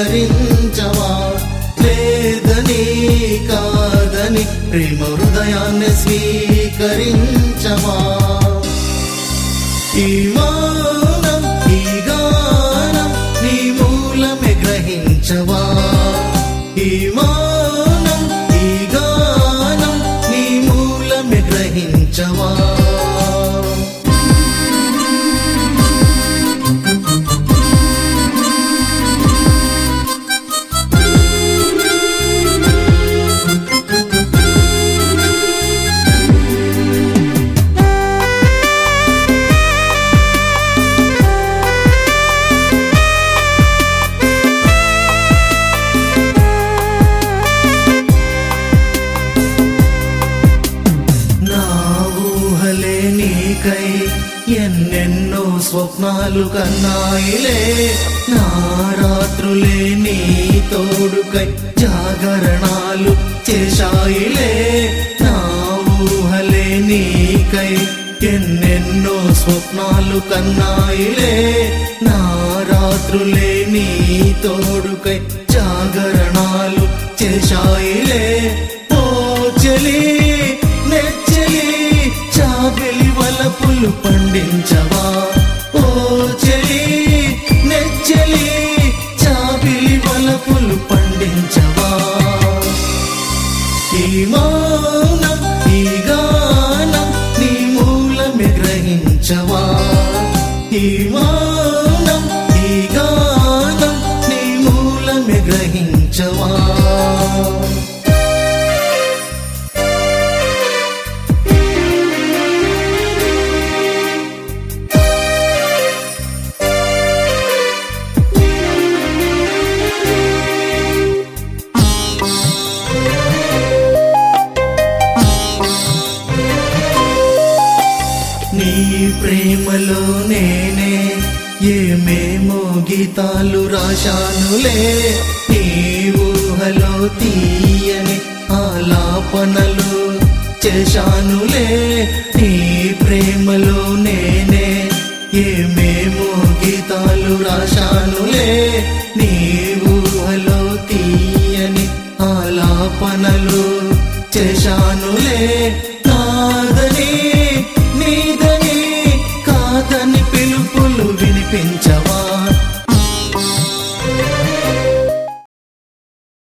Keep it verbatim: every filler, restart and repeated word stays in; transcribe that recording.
స్వీకరించవా లేదని కాదని ప్రేమ హృదయాన్ని స్వీకరించవా ఈ మౌనం ఈ గానం నీ మూలమే గ్రహించవా ఈ మౌనం ఈ గానం నీ మూలమే గ్రహించవా నీకై ఎన్నెన్నో స్వప్నాలు కన్నాయిలే నా రాత్రులే నీ తోడుకై జాగరణాలు చేశాయిలే నా ఊహలే నీకై ఎన్నెన్నో స్వప్నాలు కన్నాయిలే నా రాత్రులే నీ తోడుకై జాగరణాలు చేశాయిలే ఓ చెలి నెచ్చలి చాబెలి వలపులు పండించవా ఓ చెలి నెచ్చలి చాబెలి వలపులు పండించవా ఈ మౌనం ఈ గానం నీ మూలమే గ్రహించవా ఈ మౌనం ఈ గానం నీ మూలమే గ్రహించవా నీ ప్రేమలో నేనే ఏమేమో గీతాలు రాశానులే నీ ఊహలో తీయని ఆలాపనలు చేశానులే నీ ప్రేమలో నేనే ఏమేమో గీతాలు రాశానులే నీ ఊహలో తీయని ఆలాపనలు చేశానులే నాదని నీదని కాదని పిలుపులు వినిపించవా